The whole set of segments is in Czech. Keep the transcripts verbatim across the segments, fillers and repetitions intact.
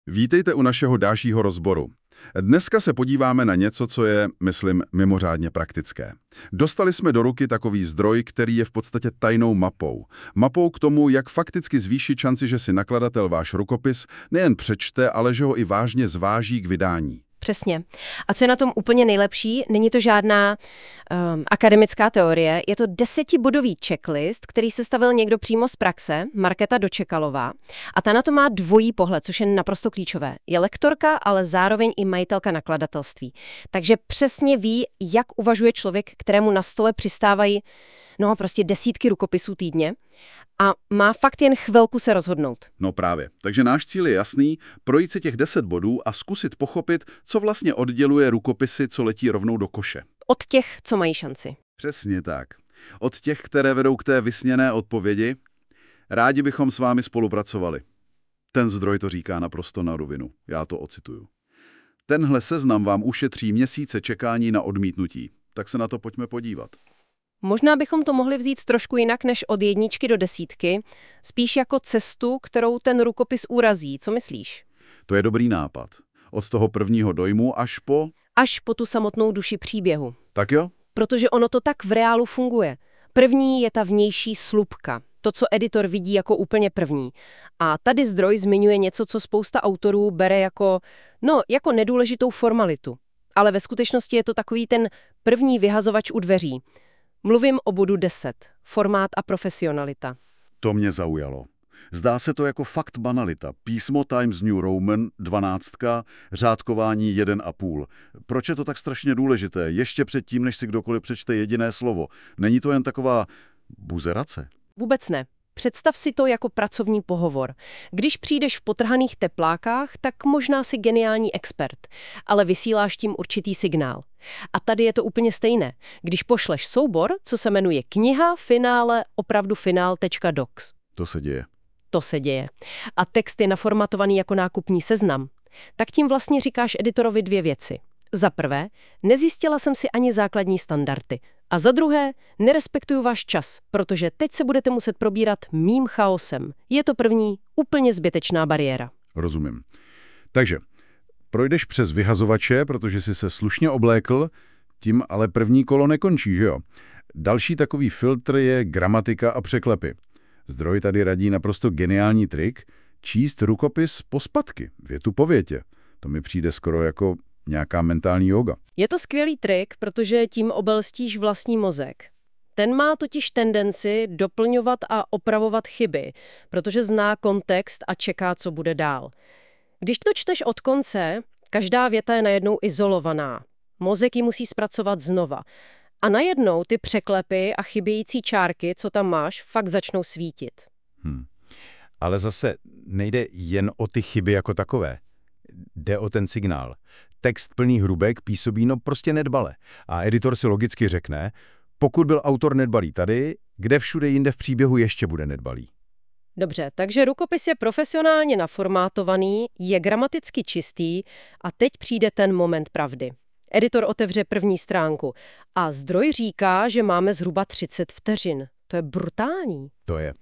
Vítejte u našeho dalšího rozboru. Dneska se podíváme na něco, co je, myslím, mimořádně praktické. Dostali jsme do ruky takový zdroj, který je v podstatě tajnou mapou. Mapou k tomu, jak fakticky zvýšit šanci, že si nakladatel váš rukopis nejen přečte, ale že ho i vážně zváží k vydání. Přesně. A co je na tom úplně nejlepší, není to žádná um, akademická teorie, je to desetibodový checklist, který sestavil někdo přímo z praxe, Markéta Dočekalová. A ta na to má dvojí pohled, což je naprosto klíčové. Je lektorka, ale zároveň i majitelka nakladatelství. Takže přesně ví, jak uvažuje člověk, kterému na stole přistávají no prostě desítky rukopisů týdně a má fakt jen chvilku se rozhodnout. No právě. Takže náš cíl je jasný, projít si těch deset bodů a zkusit pochopit, co vlastně odděluje rukopisy, co letí rovnou do koše. Od těch, co mají šanci. Přesně tak. Od těch, které vedou k té vysněné odpovědi, rádi bychom s vámi spolupracovali. Ten zdroj to říká naprosto na rovinu. Já to ocituju. Tenhle seznam vám ušetří měsíce čekání na odmítnutí. Tak se na to pojďme podívat. Možná bychom to mohli vzít trošku jinak než od jedničky do desítky, spíš jako cestu, kterou ten rukopis urazí. Co myslíš? To je dobrý nápad. Od toho prvního dojmu až po... Až po tu samotnou duši příběhu. Tak jo? Protože ono to tak v reálu funguje. První je ta vnější slupka, to, co editor vidí jako úplně první. A tady zdroj zmiňuje něco, co spousta autorů bere jako, no, jako nedůležitou formalitu. Ale ve skutečnosti je to takový ten první vyhazovač u dveří. Mluvím o bodu deset. Formát a profesionalita. To mě zaujalo. Zdá se to jako fakt banalita. Písmo Times New Roman, dvanáctka, řádkování jeden a půl. Proč je to tak strašně důležité? Ještě předtím, než si kdokoliv přečte jediné slovo. Není to jen taková buzerace? Vůbec ne. Představ si to jako pracovní pohovor. Když přijdeš v potrhaných teplákách, tak možná jsi geniální expert, ale vysíláš tím určitý signál. A tady je to úplně stejné. Když pošleš soubor, co se jmenuje kniha, finále, opravdu finál.docs. To se děje. To se děje. A text je naformatovaný jako nákupní seznam. Tak tím vlastně říkáš editorovi dvě věci. Za prvé, nezjistila jsem si ani základní standardy. A za druhé, nerespektuju váš čas, protože teď se budete muset probírat mým chaosem. Je to první, úplně zbytečná bariéra. Rozumím. Takže projdeš přes vyhazovače, protože jsi se slušně oblékl, tím ale první kolo nekončí, že jo? Další takový filtr je gramatika a překlepy. Zdroj tady radí naprosto geniální trik číst rukopis pospatky, větu po větě. To mi přijde skoro jako nějaká mentální jóga. Je to skvělý trik, protože tím obelstíš vlastní mozek. Ten má totiž tendenci doplňovat a opravovat chyby, protože zná kontext a čeká, co bude dál. Když to čteš od konce, každá věta je najednou izolovaná. Mozek ji musí zpracovat znova. A najednou ty překlepy a chybějící čárky, co tam máš, fakt začnou svítit. Hmm. Ale zase nejde jen o ty chyby jako takové. Jde o ten signál. Text plný hrubek působí no prostě nedbale. A editor si logicky řekne, pokud byl autor nedbalý tady, kde všude jinde v příběhu ještě bude nedbalý. Dobře, takže rukopis je profesionálně naformátovaný, je gramaticky čistý a teď přijde ten moment pravdy. Editor otevře první stránku a zdroj říká, že máme zhruba třicet vteřin. To je brutální. To je.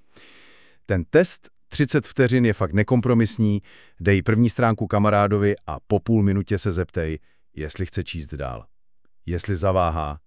Ten test třicet vteřin je fakt nekompromisní, dej první stránku kamarádovi a po půl minutě se zeptej, jestli chce číst dál. Jestli zaváhá,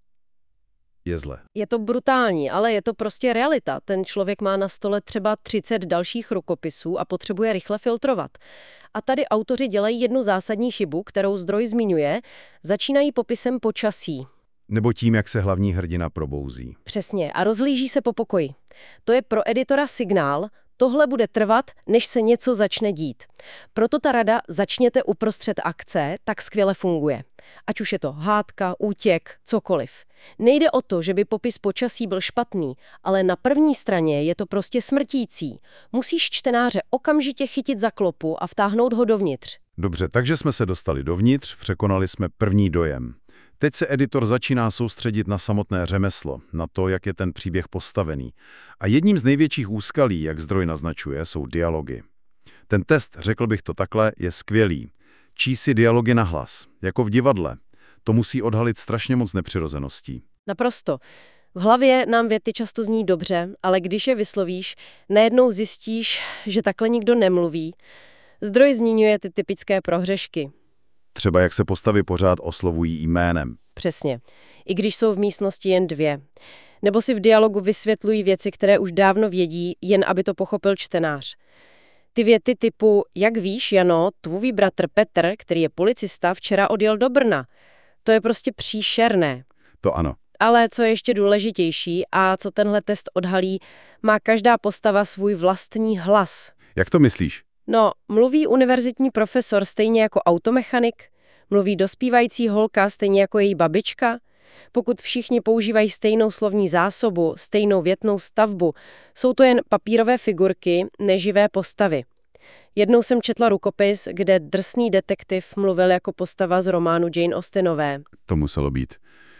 je zle. Je to brutální, ale je to prostě realita. Ten člověk má na stole třeba třicet dalších rukopisů a potřebuje rychle filtrovat. A tady autoři dělají jednu zásadní chybu, kterou zdroj zmiňuje. Začínají popisem počasí. Nebo tím, jak se hlavní hrdina probouzí. Přesně. A rozhlíží se po pokoji. To je pro editora signál, tohle bude trvat, než se něco začne dít. Proto ta rada začněte uprostřed akce tak skvěle funguje. Ať už je to hádka, útěk, cokoliv. Nejde o to, že by popis počasí byl špatný, ale na první straně je to prostě smrtící. Musíš čtenáře okamžitě chytit za klopu a vtáhnout ho dovnitř. Dobře, takže jsme se dostali dovnitř, překonali jsme první dojem. Teď se editor začíná soustředit na samotné řemeslo, na to, jak je ten příběh postavený. A jedním z největších úskalí, jak zdroj naznačuje, jsou dialogy. Ten test, řekl bych to takhle, je skvělý. Čí si dialogy nahlas, jako v divadle. To musí odhalit strašně moc nepřirozeností. Naprosto. V hlavě nám věty často zní dobře, ale když je vyslovíš, najednou zjistíš, že takhle nikdo nemluví. Zdroj zmiňuje ty typické prohřešky. Třeba jak se postavy pořád oslovují jménem. Přesně. I když jsou v místnosti jen dvě. Nebo si v dialogu vysvětlují věci, které už dávno vědí, jen aby to pochopil čtenář. Ty věty typu, jak víš, Jano, tvůj bratr Petr, který je policista, včera odjel do Brna. To je prostě příšerné. To ano. Ale co je ještě důležitější a co tenhle test odhalí, má každá postava svůj vlastní hlas. Jak to myslíš? No, mluví univerzitní profesor stejně jako automechanik, mluví dospívající holka stejně jako její babička. Pokud všichni používají stejnou slovní zásobu, stejnou větnou stavbu, jsou to jen papírové figurky, neživé postavy. Jednou jsem četla rukopis, kde drsný detektiv mluvil jako postava z románu Jane Austenové. To muselo být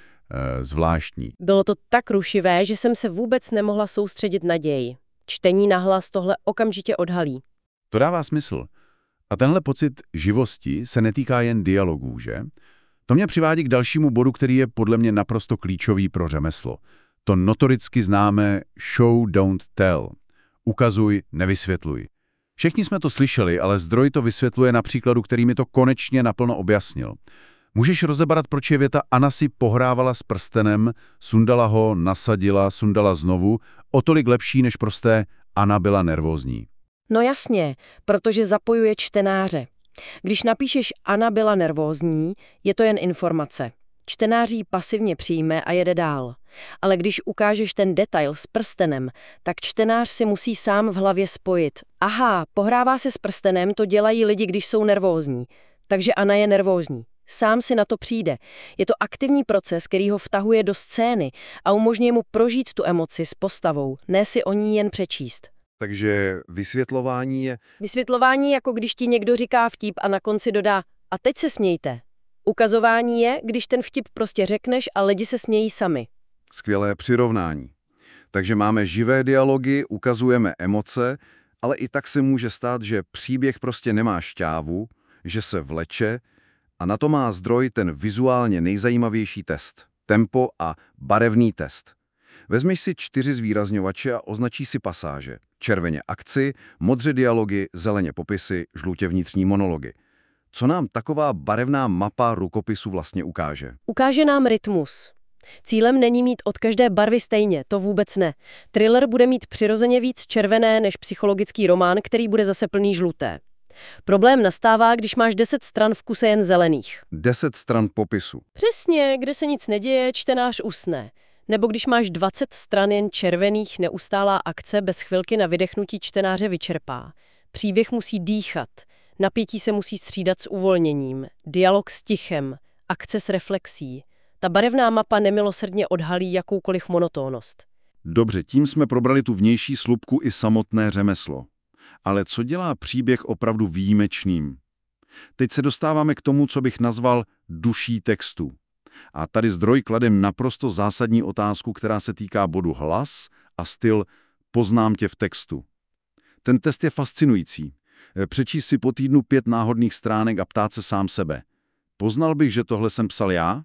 e, zvláštní. Bylo to tak rušivé, že jsem se vůbec nemohla soustředit na děj. Čtení nahlas tohle okamžitě odhalí. To dává smysl. A tenhle pocit živosti se netýká jen dialogů, že? To mě přivádí k dalšímu bodu, který je podle mě naprosto klíčový pro řemeslo. To notoricky známé show, don't tell. Ukazuj, nevysvětluj. Všichni jsme to slyšeli, ale zdroj to vysvětluje na příkladu, který mi to konečně naplno objasnil. Můžeš rozebrat, proč je věta Anna si pohrávala s prstenem, sundala ho, nasadila, sundala znovu, o tolik lepší než prosté Anna byla nervózní. No jasně, protože zapojuje čtenáře. Když napíšeš Anna byla nervózní, je to jen informace. Čtenář ji pasivně přijme a jede dál. Ale když ukážeš ten detail s prstenem, tak čtenář si musí sám v hlavě spojit. Aha, pohrává se s prstenem, to dělají lidi, když jsou nervózní. Takže Anna je nervózní. Sám si na to přijde. Je to aktivní proces, který ho vtahuje do scény a umožňuje mu prožít tu emoci s postavou, ne si o ní jen přečíst. Takže vysvětlování je... Vysvětlování jako když ti někdo říká vtip a na konci dodá a teď se smějte. Ukazování je, když ten vtip prostě řekneš a lidi se smějí sami. Skvělé přirovnání. Takže máme živé dialogy, ukazujeme emoce, ale i tak se může stát, že příběh prostě nemá šťávu, že se vleče a na to má zdroj ten vizuálně nejzajímavější test. Tempo a barevný test. Vezmeš si čtyři zvýrazňovače a označí si pasáže. Červeně akci, modře dialogy, zeleně popisy, žlutě vnitřní monology. Co nám taková barevná mapa rukopisu vlastně ukáže? Ukáže nám rytmus. Cílem není mít od každé barvy stejně, to vůbec ne. Thriller bude mít přirozeně víc červené než psychologický román, který bude zase plný žluté. Problém nastává, když máš deset stran v kuse jen zelených. Deset stran popisu. Přesně, kde se nic neděje, čtenář usne. Nebo když máš dvacet stran jen červených, neustálá akce bez chvilky na vydechnutí čtenáře vyčerpá. Příběh musí dýchat. Napětí se musí střídat s uvolněním, dialog s tichem, akce s reflexí. Ta barevná mapa nemilosrdně odhalí jakoukoliv monotónnost. Dobře, tím jsme probrali tu vnější slupku i samotné řemeslo. Ale co dělá příběh opravdu výjimečným? Teď se dostáváme k tomu, co bych nazval duší textu. A tady zdroj klade naprosto zásadní otázku, která se týká bodu hlas a styl poznám tě v textu. Ten test je fascinující. Přečíst si po týdnu pět náhodných stránek a ptát se sám sebe. Poznal bych, že tohle jsem psal já?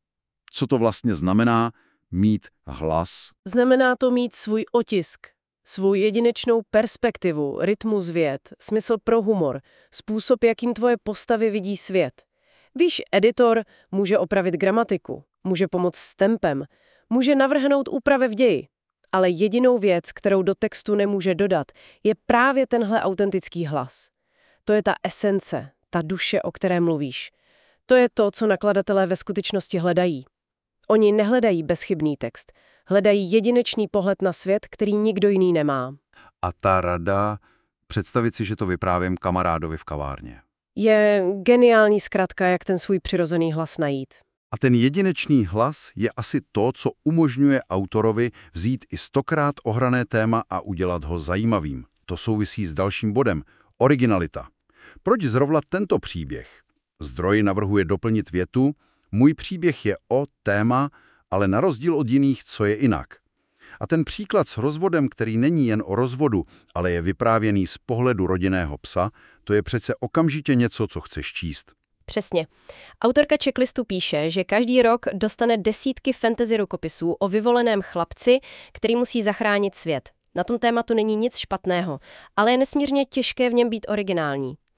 Co to vlastně znamená mít hlas? Znamená to mít svůj otisk, svou jedinečnou perspektivu, rytmus vět, smysl pro humor, způsob, jakým tvoje postavy vidí svět. Víš, editor může opravit gramatiku, může pomoct s tempem, může navrhnout úpravy v ději. Ale jedinou věc, kterou do textu nemůže dodat, je právě tenhle autentický hlas. To je ta esence, ta duše, o které mluvíš. To je to, co nakladatelé ve skutečnosti hledají. Oni nehledají bezchybný text, hledají jedinečný pohled na svět, který nikdo jiný nemá. A ta rada, představit si, že to vyprávím kamarádovi v kavárně. Je geniální zkratka, jak ten svůj přirozený hlas najít. A ten jedinečný hlas je asi to, co umožňuje autorovi vzít i stokrát ohrané téma a udělat ho zajímavým. To souvisí s dalším bodem – originalita. Proč zrovna tento příběh? Zdroj navrhuje doplnit větu: můj příběh je o téma, ale na rozdíl od jiných, co je jinak. A ten příklad s rozvodem, který není jen o rozvodu, ale je vyprávěný z pohledu rodinného psa, to je přece okamžitě něco, co chceš číst. Přesně. Autorka checklistu píše, že každý rok dostane desítky fantasy rukopisů o vyvoleném chlapci, který musí zachránit svět. Na tom tématu není nic špatného, ale je nesmírně těžké v něm být originální.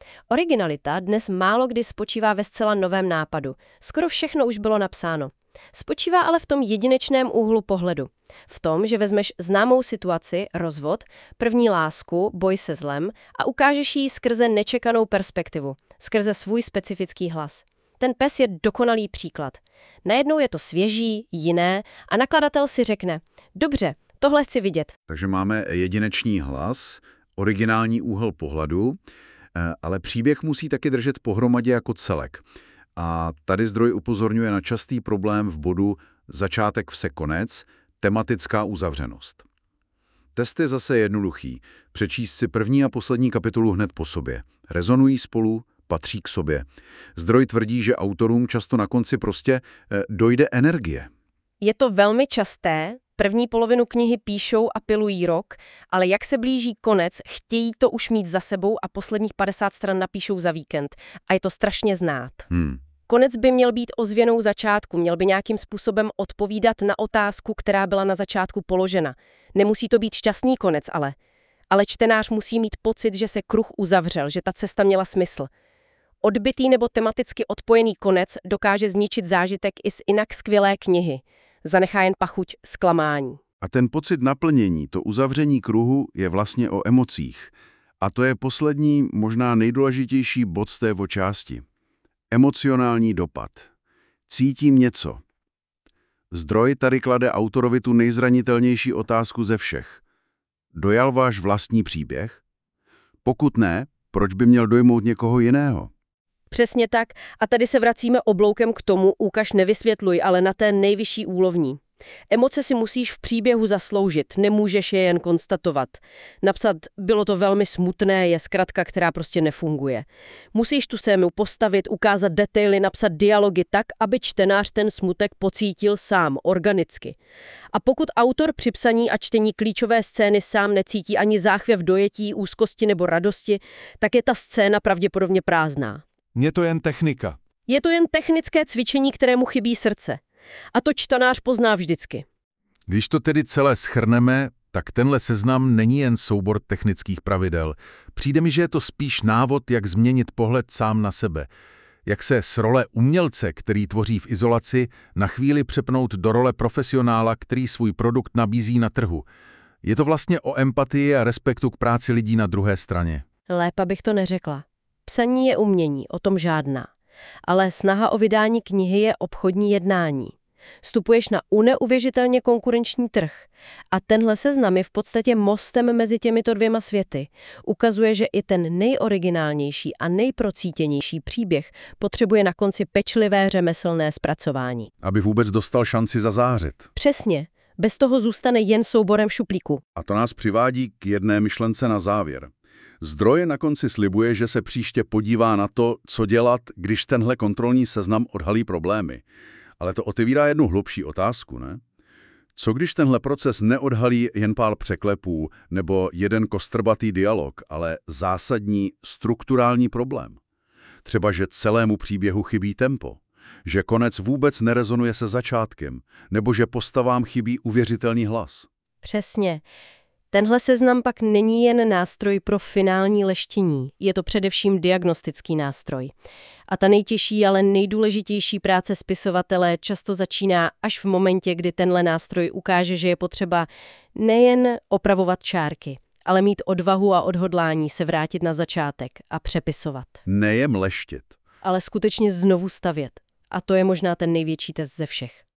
Originalita dnes málo kdy spočívá ve zcela novém nápadu. Skoro všechno už bylo napsáno. Spočívá ale v tom jedinečném úhlu pohledu. V tom, že vezmeš známou situaci, rozvod, první lásku, boj se zlem a ukážeš jí skrze nečekanou perspektivu, skrze svůj specifický hlas. Ten pes je dokonalý příklad. Najednou je to svěží, jiné a nakladatel si řekne, dobře, tohle chci vidět. Takže máme jedinečný hlas, originální úhel pohledu, ale příběh musí taky držet pohromadě jako celek. A tady zdroj upozorňuje na častý problém v bodu začátek vse konec, tematická uzavřenost. Test je zase jednoduchý. Přečíst si první a poslední kapitolu hned po sobě. Rezonují spolu, patří k sobě. Zdroj tvrdí, že autorům často na konci prostě eh, dojde energie. Je to velmi časté, první polovinu knihy píšou a pilují rok, ale jak se blíží konec, chtějí to už mít za sebou a posledních padesát stran napíšou za víkend. A je to strašně znát. Hmm. Konec by měl být ozvěnou začátku, měl by nějakým způsobem odpovídat na otázku, která byla na začátku položena. Nemusí to být šťastný konec, ale. Ale čtenář musí mít pocit, že se kruh uzavřel, že ta cesta měla smysl. Odbytý nebo tematicky odpojený konec dokáže zničit zážitek i z jinak skvělé knihy. Zanechá jen pachuť zklamání. A ten pocit naplnění, to uzavření kruhu, je vlastně o emocích. A to je poslední, možná nejdůležitější bod z té části. Emocionální dopad. Cítím něco. Zdroj tady klade autorovi tu nejzranitelnější otázku ze všech. Dojal váš vlastní příběh? Pokud ne, proč by měl dojmout někoho jiného? Přesně tak. A tady se vracíme obloukem k tomu, ukaž nevysvětluj, ale na té nejvyšší úrovni. Emoce si musíš v příběhu zasloužit, nemůžeš je jen konstatovat. Napsat bylo to velmi smutné je zkratka, která prostě nefunguje. Musíš tu scénu postavit, ukázat detaily, napsat dialogy tak, aby čtenář ten smutek pocítil sám, organicky. A pokud autor při psaní a čtení klíčové scény sám necítí ani záchvěv dojetí, úzkosti nebo radosti, tak je ta scéna pravděpodobně prázdná. Je to jen technika. Je to jen technické cvičení, kterému chybí srdce. A to čtenář pozná vždycky. Když to tedy celé shrneme, tak tenhle seznam není jen soubor technických pravidel. Přijde mi, že je to spíš návod, jak změnit pohled sám na sebe. Jak se z role umělce, který tvoří v izolaci, na chvíli přepnout do role profesionála, který svůj produkt nabízí na trhu. Je to vlastně o empatii a respektu k práci lidí na druhé straně. Lépe bych to neřekla. Psaní je umění, o tom žádná. Ale snaha o vydání knihy je obchodní jednání. Vstupuješ na uneuvěřitelně konkurenční trh. A tenhle seznam je v podstatě mostem mezi těmito dvěma světy. Ukazuje, že i ten nejoriginálnější a nejprocítěnější příběh potřebuje na konci pečlivé řemeslné zpracování. Aby vůbec dostal šanci zazářit. Přesně. Bez toho zůstane jen souborem šuplíku. A to nás přivádí k jedné myšlence na závěr. Zdroj na konci slibuje, že se příště podívá na to, co dělat, když tenhle kontrolní seznam odhalí problémy. Ale to otevírá jednu hlubší otázku, ne? Co když tenhle proces neodhalí jen pár překlepů nebo jeden kostrbatý dialog, ale zásadní strukturální problém? Třeba, že celému příběhu chybí tempo, že konec vůbec nerezonuje se začátkem, nebo že postavám chybí uvěřitelný hlas. Přesně. Tenhle seznam pak není jen nástroj pro finální leštění, je to především diagnostický nástroj. A ta nejtěžší, ale nejdůležitější práce spisovatele často začíná až v momentě, kdy tenhle nástroj ukáže, že je potřeba nejen opravovat čárky, ale mít odvahu a odhodlání se vrátit na začátek a přepisovat. Nejem leštit. Ale skutečně znovu stavět. A to je možná ten největší test ze všech.